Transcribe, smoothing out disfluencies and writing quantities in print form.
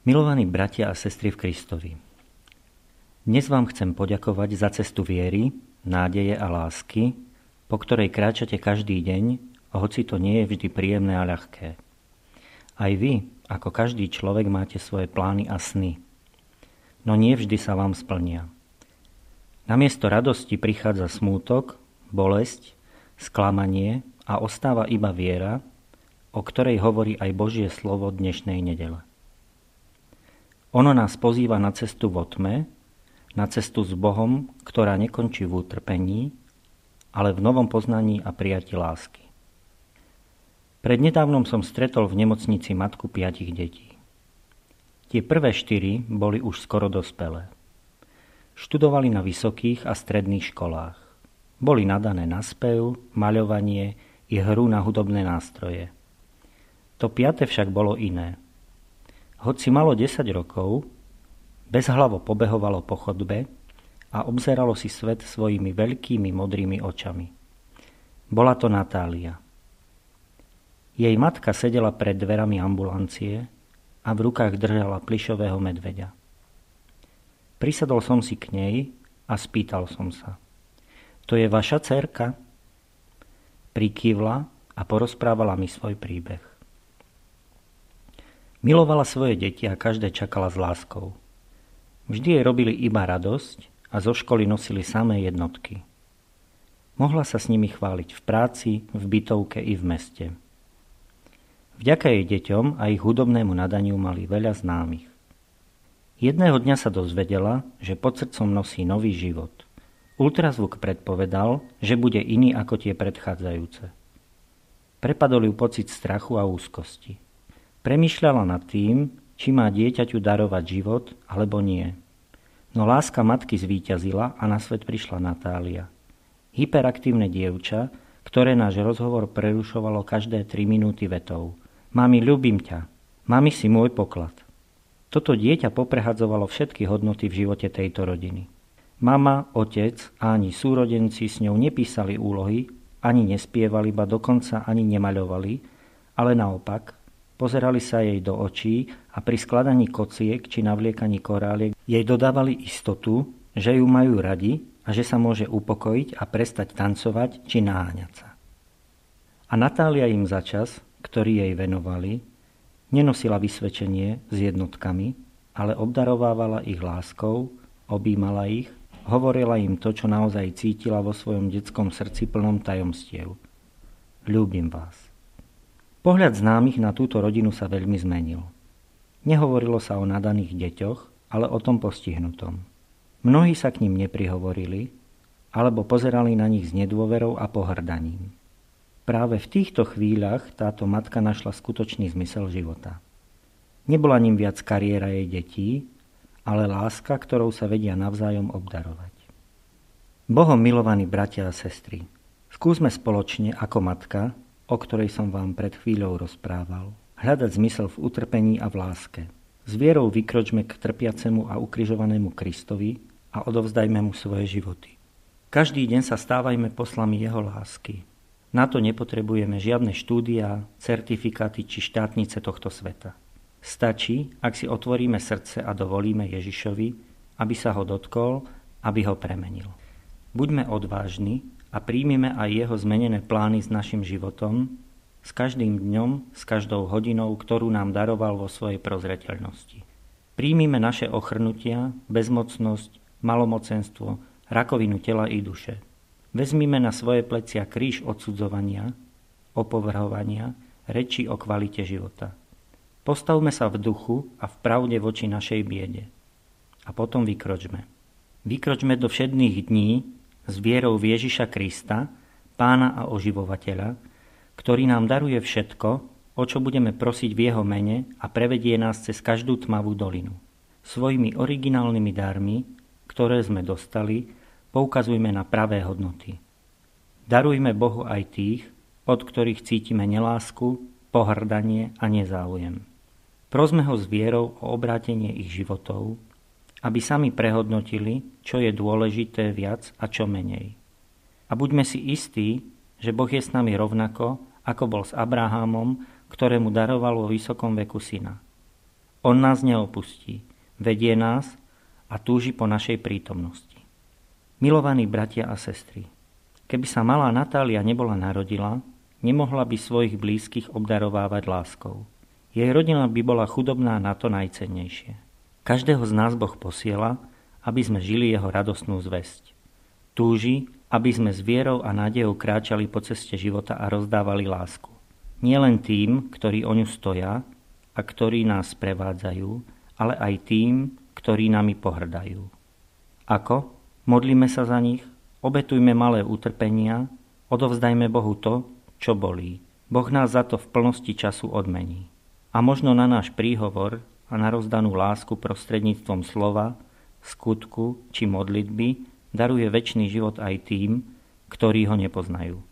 Milovaní bratia a sestry v Kristovi, dnes vám chcem poďakovať za cestu viery, nádeje a lásky, po ktorej kráčate každý deň, hoci to nie je vždy príjemné a ľahké. Aj vy, ako každý človek, máte svoje plány a sny, no nie vždy sa vám splnia. Namiesto radosti prichádza smútok, bolesť, sklamanie a ostáva iba viera, o ktorej hovorí aj Božie slovo dnešnej nedele. Ono nás pozýva na cestu vo tme, na cestu s Bohom, ktorá nekončí v utrpení, ale v novom poznaní a prijatí lásky. Prednedávnom som stretol v nemocnici matku 5 detí. Tie prvé 4 boli už skoro dospelé. Študovali na vysokých a stredných školách. Boli nadané na spev, maľovanie i hru na hudobné nástroje. To 5. však bolo iné. Hoci malo 10 rokov, bezhlavo pobehovalo po chodbe a obzeralo si svet svojimi veľkými modrými očami. Bola to Natália. Jej matka sedela pred dverami ambulancie a v rukách držala plyšového medveďa. Prisadol som si k nej a spýtal som sa: To je vaša dcérka? Prikývla a porozprávala mi svoj príbeh. Milovala svoje deti a každé čakala s láskou. Vždy jej robili iba radosť a zo školy nosili samé jednotky. Mohla sa s nimi chváliť v práci, v bytovke i v meste. Vďaka jej deťom a ich hudobnému nadaniu mali veľa známych. Jedného dňa sa dozvedela, že pod srdcom nosí nový život. Ultrazvuk predpovedal, že bude iný ako tie predchádzajúce. Prepadol ju pocit strachu a úzkosti. Premýšľala nad tým, či má dieťaťu darovať život, alebo nie. No láska matky zvíťazila a na svet prišla Natália. Hyperaktívne dievča, ktoré náš rozhovor prerušovalo každé 3 minúty vetou: Mami, ľúbim ťa. Mami, si môj poklad. Toto dieťa poprehadzovalo všetky hodnoty v živote tejto rodiny. Mama, otec a ani súrodenci s ňou nepísali úlohy, ani nespievali, ba dokonca ani nemaľovali, ale naopak pozerali sa jej do očí a pri skladaní kociek či navliekaní koráliek jej dodávali istotu, že ju majú radi a že sa môže upokojiť a prestať tancovať či naháňať sa. A Natália im za čas, ktorý jej venovali, nenosila vysvedčenie s jednotkami, ale obdarovávala ich láskou, objímala ich, hovorila im to, čo naozaj cítila vo svojom detskom srdci plnom tajomstiev. Ľúbim vás. Pohľad známych na túto rodinu sa veľmi zmenil. Nehovorilo sa o nadaných deťoch, ale o tom postihnutom. Mnohí sa k ním neprihovorili, alebo pozerali na nich s nedôverou a pohrdaním. Práve v týchto chvíľach táto matka našla skutočný zmysel života. Nebola ním viac kariéra jej detí, ale láska, ktorou sa vedia navzájom obdarovať. Bohom milovaní bratia a sestry, skúsme spoločne ako matka, o ktorej som vám pred chvíľou rozprával, hľadať zmysel v utrpení a v láske. S vierou vykročme k trpiacemu a ukrižovanému Kristovi a odovzdajme mu svoje životy. Každý deň sa stávajme poslami jeho lásky. Na to nepotrebujeme žiadne štúdia, certifikáty či štátnice tohto sveta. Stačí, ak si otvoríme srdce a dovolíme Ježišovi, aby sa ho dotkol, aby ho premenil. Buďme odvážni a príjmime aj jeho zmenené plány s našim životom, s každým dňom, s každou hodinou, ktorú nám daroval vo svojej prozreteľnosti. Príjmime naše ochrnutia, bezmocnosť, malomocenstvo, rakovinu tela i duše. Vezmime na svoje plecia kríž odsudzovania, opovrhovania, reči o kvalite života. Postavme sa v duchu a v pravde voči našej biede. A potom vykročme. Vykročme do všedných dní s vierou v Ježiša Krista, Pána a oživovateľa, ktorý nám daruje všetko, o čo budeme prosiť v jeho mene a prevedie nás cez každú tmavú dolinu. Svojimi originálnymi darmi, ktoré sme dostali, poukazujme na pravé hodnoty. Darujme Bohu aj tých, od ktorých cítime nelásku, pohrdanie a nezáujem. Prosme ho s vierou o obrátenie ich životov, aby sami prehodnotili, čo je dôležité viac a čo menej. A buďme si istí, že Boh je s nami rovnako, ako bol s Abrahamom, ktorému daroval vo vysokom veku syna. On nás neopustí, vedie nás a túži po našej prítomnosti. Milovaní bratia a sestry, keby sa malá Natália nebola narodila, nemohla by svojich blízkych obdarovávať láskou. Jej rodina by bola chudobná na to najcennejšie. Každého z nás Boh posiela, aby sme žili jeho radostnú zvesť. Túži, aby sme s vierou a nádejou kráčali po ceste života a rozdávali lásku. Nie len tým, ktorí o ňu stoja a ktorí nás prevádzajú, ale aj tým, ktorí nami pohrdajú. Ako? Modlíme sa za nich, obetujme malé utrpenia, odovzdajme Bohu to, čo bolí. Boh nás za to v plnosti času odmení. A možno na náš príhovor a na rozdanú lásku prostredníctvom slova, skutku či modlitby daruje večný život aj tým, ktorí ho nepoznajú.